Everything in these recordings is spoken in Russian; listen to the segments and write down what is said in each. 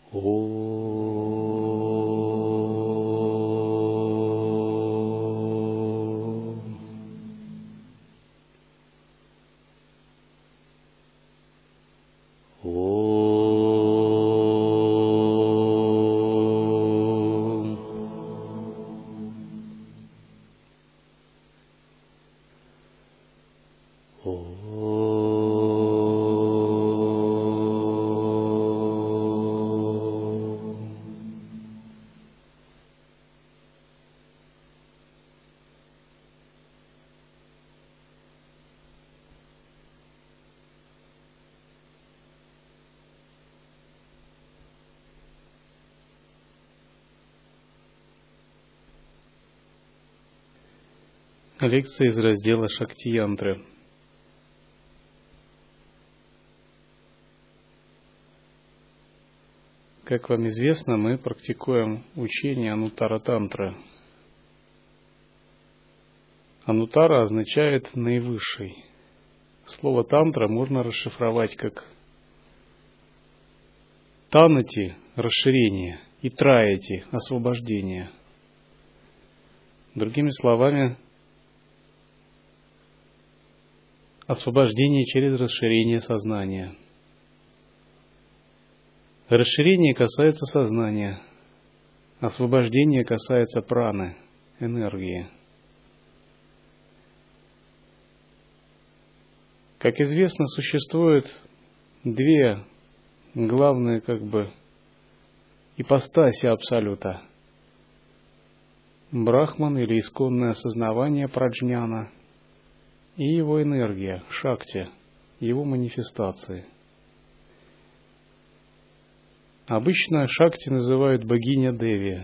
Лекция из раздела Шакти-янтры. Как вам известно, мы практикуем учение Анутара-тантры. Анутара означает наивысший. Слово тантра можно расшифровать как танати – расширение и траяти – освобождение. Другими словами, освобождение через расширение сознания. Расширение касается сознания, освобождение касается праны, энергии. Как известно, существует две главные ипостаси Абсолюта. Брахман или исконное осознавание праджняна и его энергия, шакти, его манифестации. Обычно шакти называют богиня Деви.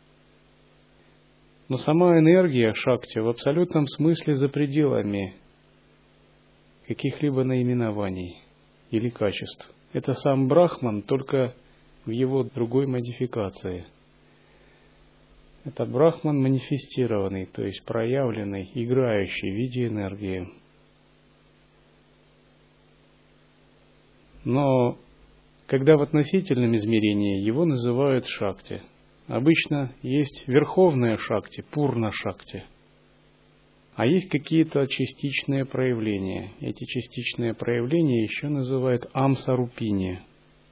Но сама энергия шакти в абсолютном смысле за пределами каких-либо наименований или качеств. Это сам Брахман, только в его другой модификации. Это Брахман манифестированный, то есть проявленный, играющий в виде энергии. Но когда в относительном измерении его называют шакти, обычно есть верховная шакти, пурна шакти, а есть какие-то частичные проявления. Эти частичные проявления еще называют амсарупини.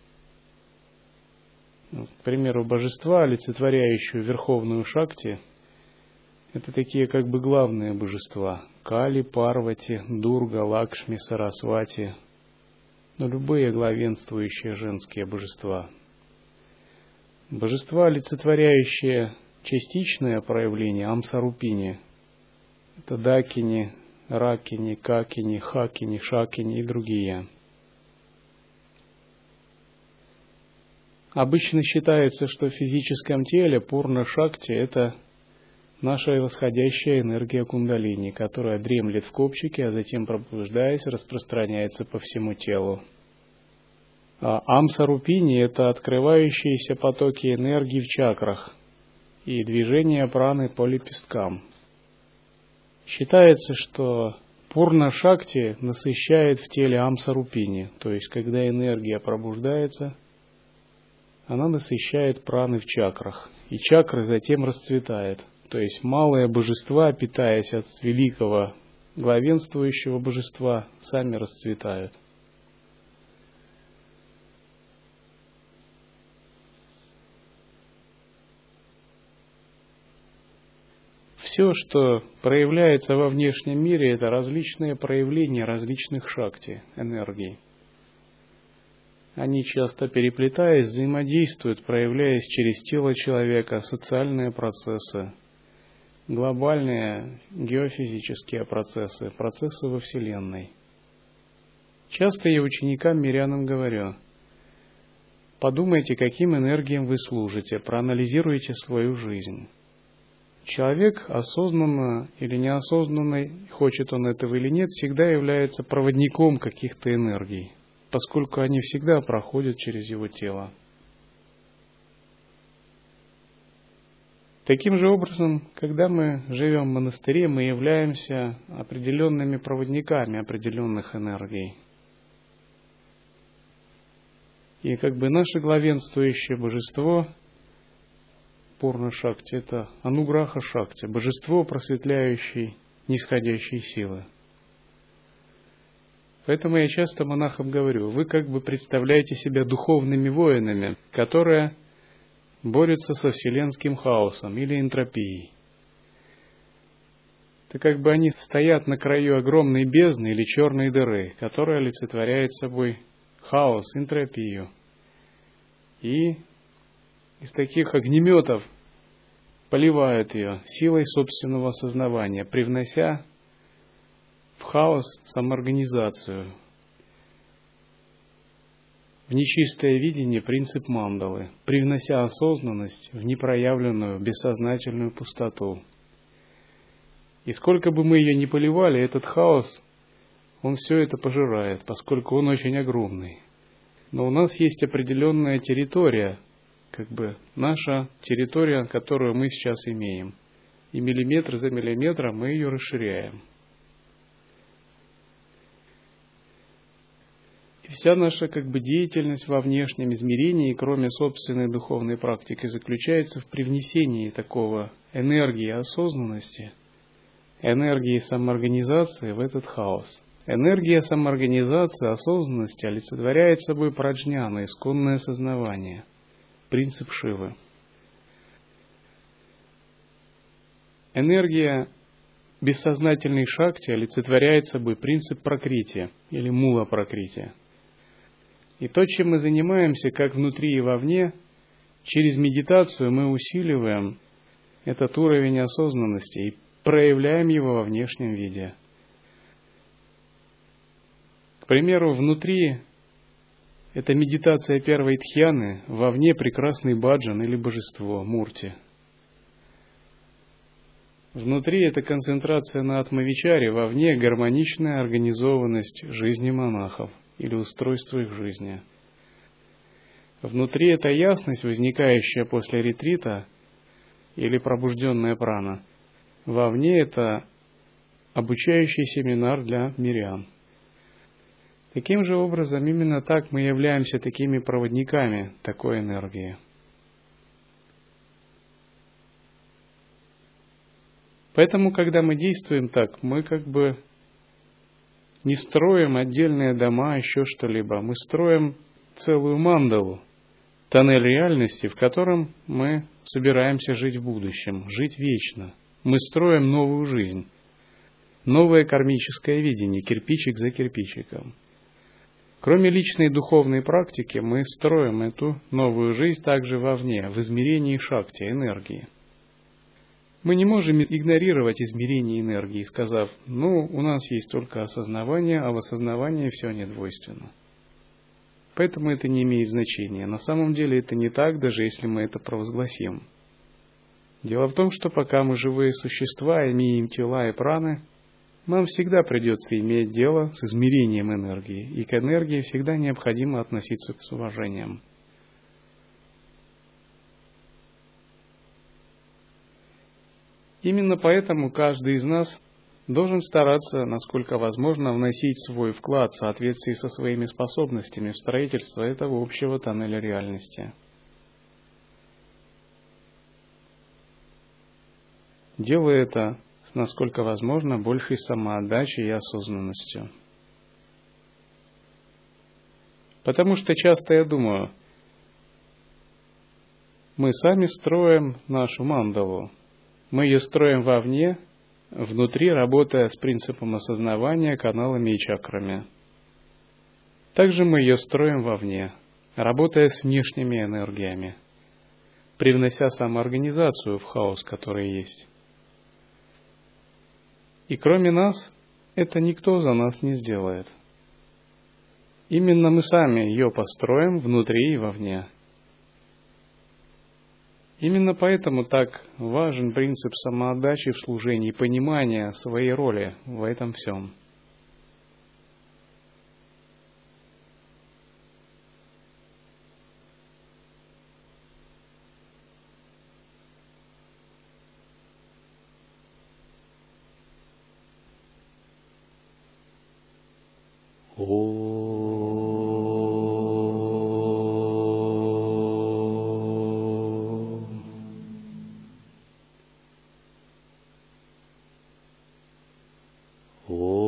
К примеру, божества, олицетворяющие верховную шакти, это такие главные божества. Кали, Парвати, Дурга, Лакшми, Сарасвати. Любые главенствующие женские божества. Божества, олицетворяющие частичное проявление амсарупини, это Дакини, Ракини, Какини, Хакини, Шакини и другие. Обычно считается, что в физическом теле пурна шакти – это наша восходящая энергия кундалини, которая дремлет в копчике, а затем, пробуждаясь, распространяется по всему телу. А амсарупини – это открывающиеся потоки энергии в чакрах и движение праны по лепесткам. Считается, что пурна шакти насыщает в теле амсарупини, то есть когда энергия пробуждается, она насыщает праны в чакрах, и чакры затем расцветают. То есть малые божества, питаясь от великого главенствующего божества, сами расцветают. Все, что проявляется во внешнем мире, это различные проявления различных шакти, энергий. Они часто переплетаясь, взаимодействуют, проявляясь через тело человека, социальные процессы, глобальные геофизические процессы, процессы во Вселенной. Часто я ученикам-мирянам говорю: подумайте, каким энергиям вы служите, проанализируйте свою жизнь. Человек, осознанно или неосознанно, хочет он этого или нет, всегда является проводником каких-то энергий, поскольку они всегда проходят через его тело. Таким же образом, когда мы живем в монастыре, мы являемся определенными проводниками определенных энергий. И как бы наше главенствующее божество Пурна Шакти — это Ануграха Шакти, божество просветляющей, нисходящей силы. Поэтому я часто монахам говорю: вы как бы представляете себя духовными воинами, которые борются со вселенским хаосом или энтропией. Это как бы они стоят на краю огромной бездны или черной дыры, которая олицетворяет собой хаос, энтропию. И из таких огнеметов поливают ее силой собственного осознавания, привнося в хаос самоорганизацию, в нечистое видение принцип мандалы, привнося осознанность в непроявленную бессознательную пустоту. И сколько бы мы ее ни поливали, этот хаос, он все это пожирает, поскольку он очень огромный. Но у нас есть определенная территория, как бы наша территория, которую мы сейчас имеем. И миллиметр за миллиметром мы ее расширяем. И вся наша как бы деятельность во внешнем измерении, кроме собственной духовной практики, заключается в привнесении такого энергии осознанности, энергии самоорганизации в этот хаос. Энергия самоорганизации, осознанности олицетворяет собой праджняна, исконное сознавание, принцип Шивы. Энергия бессознательной шакти олицетворяет собой принцип пракрити или мула пракрити. И то, чем мы занимаемся, как внутри и вовне, через медитацию мы усиливаем этот уровень осознанности и проявляем его во внешнем виде. К примеру, внутри это медитация первой дхьяны, вовне прекрасный баджан или божество, мурти. Внутри это концентрация на атмавичаре, вовне гармоничная организованность жизни монахов или устройство их жизни. Внутри это ясность, возникающая после ретрита или пробужденная прана. Вовне это обучающий семинар для мирян. Таким же образом, именно так мы являемся такими проводниками такой энергии. Поэтому, когда мы действуем так, мы как бы не строим отдельные дома, еще что-либо. Мы строим целую мандалу, тоннель реальности, в котором мы собираемся жить в будущем, жить вечно. Мы строим новую жизнь, новое кармическое видение, кирпичик за кирпичиком. Кроме личной духовной практики, мы строим эту новую жизнь также вовне, в измерении шакти, энергии. Мы не можем игнорировать измерение энергии, сказав: у нас есть только осознавание, а в осознавании все недвойственно. Поэтому это не имеет значения. На самом деле это не так, даже если мы это провозгласим. Дело в том, что пока мы живые существа, имеем тела и праны, нам всегда придется иметь дело с измерением энергии, и к энергии всегда необходимо относиться с уважением. Именно поэтому каждый из нас должен стараться, насколько возможно, вносить свой вклад в соответствии со своими способностями в строительство этого общего тоннеля реальности. Делая это с, насколько возможно, большей самоотдачей и осознанностью. Потому что часто я думаю, мы сами строим нашу мандалу. Мы ее строим вовне, внутри, работая с принципом осознавания, каналами и чакрами. Также мы ее строим вовне, работая с внешними энергиями, привнося самоорганизацию в хаос, который есть. И кроме нас, это никто за нас не сделает. Именно мы сами ее построим внутри и вовне. Именно поэтому так важен принцип самоотдачи в служении, понимания своей роли в этом всем. О.